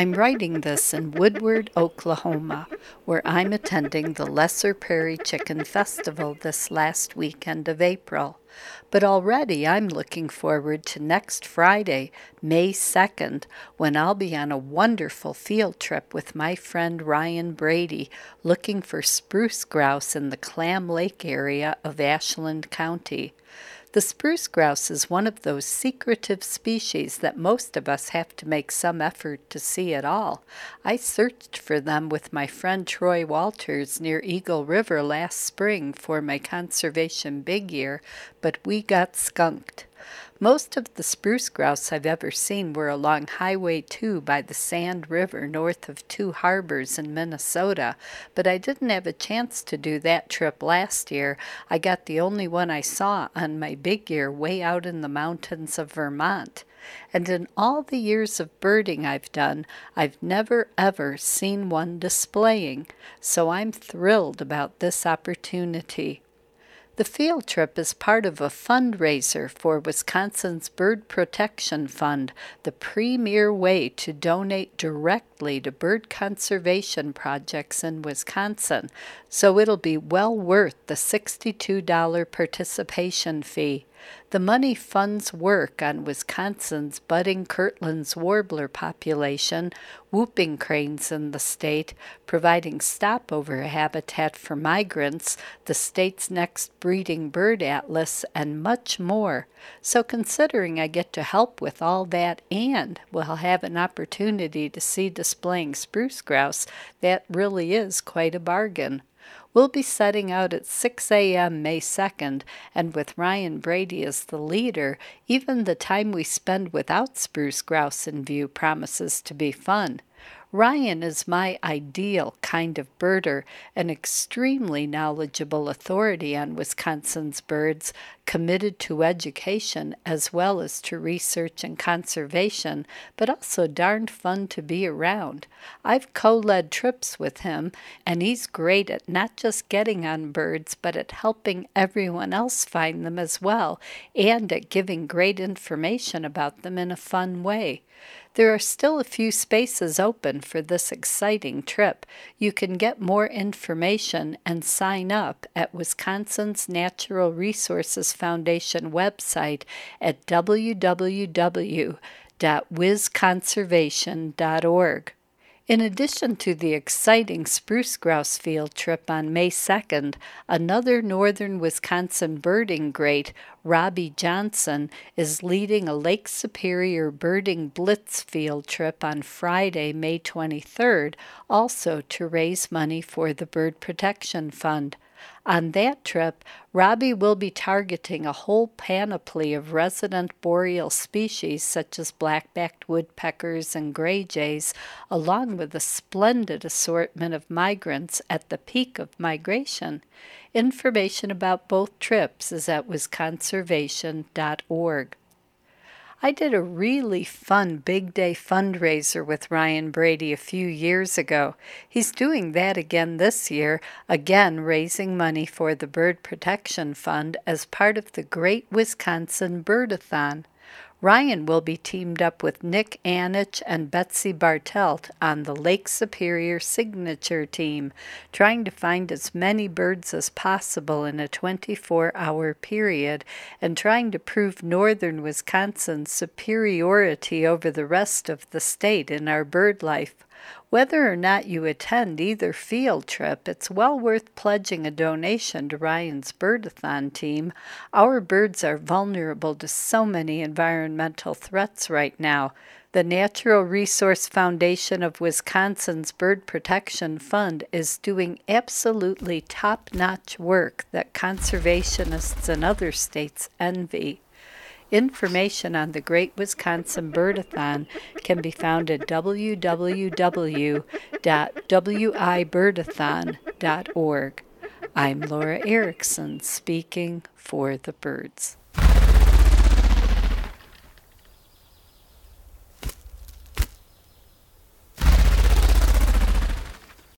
I'm writing this in Woodward, Oklahoma, where I'm attending the Lesser Prairie Chicken Festival this last weekend of April. But already I'm looking forward to next Friday, May 2nd, when I'll be on a wonderful field trip with my friend Ryan Brady looking for spruce grouse in the Clam Lake area of Ashland County. The spruce grouse is one of those secretive species that most of us have to make some effort to see at all. I searched for them with my friend Troy Walters near Eagle River last spring for my conservation big year, but we got skunked. Most of the spruce grouse I've ever seen were along Highway 2 by the Sand River north of Two Harbors in Minnesota, but I didn't have a chance to do that trip last year. I got the only one I saw on my big year way out in the mountains of Vermont. And in all the years of birding I've done, I've never ever seen one displaying, so I'm thrilled about this opportunity. The field trip is part of a fundraiser for Wisconsin's Bird Protection Fund, the premier way to donate directly to bird conservation projects in Wisconsin, so it'll be well worth the $62 participation fee. The money funds work on Wisconsin's budding Kirtland's warbler population, whooping cranes in the state, providing stopover habitat for migrants, the state's next breeding bird atlas, and much more. So considering I get to help with all that and will have an opportunity to see displaying spruce grouse, that really is quite a bargain. We'll be setting out at 6 a.m. May 2nd, and with Ryan Brady as the leader, even the time we spend without spruce grouse in view promises to be fun. Ryan is my ideal kind of birder, an extremely knowledgeable authority on Wisconsin's birds, committed to education as well as to research and conservation, but also darned fun to be around. I've co-led trips with him, and he's great at not just getting on birds, but at helping everyone else find them as well, and at giving great information about them in a fun way. There are still a few spaces open for this exciting trip. You can get more information and sign up at Wisconsin's Natural Resources Foundation website at www.wisconservation.org. In addition to the exciting spruce grouse field trip on May 2nd, another northern Wisconsin birding great, Robbie Johnson, is leading a Lake Superior birding blitz field trip on Friday, May 23rd, also to raise money for the Bird Protection Fund. On that trip, Robbie will be targeting a whole panoply of resident boreal species such as black-backed woodpeckers and gray jays, along with a splendid assortment of migrants at the peak of migration. Information about both trips is at wisconservation.org. I did a really fun big day fundraiser with Ryan Brady a few years ago. He's doing that again this year, again raising money for the Bird Protection Fund as part of the Great Wisconsin Birdathon. Ryan will be teamed up with Nick Anich and Betsy Bartelt on the Lake Superior Signature Team, trying to find as many birds as possible in a 24-hour period and trying to prove northern Wisconsin's superiority over the rest of the state in our bird life. Whether or not you attend either field trip, it's well worth pledging a donation to Ryan's Birdathon team. Our birds are vulnerable to so many environmental threats right now. The Natural Resource Foundation of Wisconsin's Bird Protection Fund is doing absolutely top-notch work that conservationists in other states envy. Information on the Great Wisconsin Birdathon can be found at www.wibirdathon.org. I'm Laura Erickson, speaking for the birds.